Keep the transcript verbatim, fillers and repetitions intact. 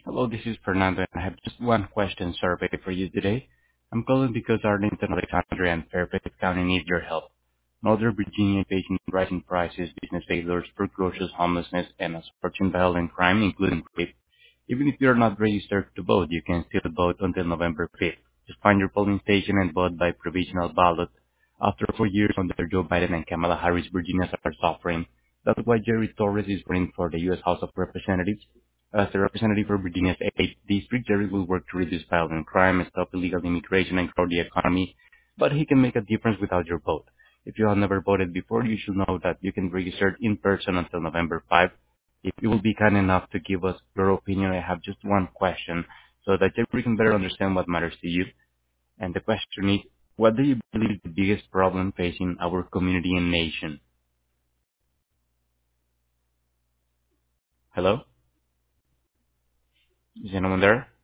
Hello, this is Fernando, and I have just one question survey for you today. I'm calling because Arlington, Alexandria, and Fairfax County need your help. Northern Virginia is facing rising prices, business failures, foreclosures, homelessness, and a surging violent crime, including rape. Even if you're not registered to vote, you can still vote until November fifth. Just find your polling station and vote by provisional ballot. After four years under Joe Biden and Kamala Harris, Virginians are suffering. That's why Jerry Torres is running for the U S House of Representatives. As the representative for Virginia's eighth District, Jerry will work to reduce violent crime, stop illegal immigration, and grow the economy, but he can make a difference without your vote. If you have never voted before, you should know that you can register in person until November fifth. If you will be kind enough to give us your opinion, I have just one question so that we can better understand what matters to you. And the question is, what do you believe is the biggest problem facing our community and nation? Hello? Is anyone there?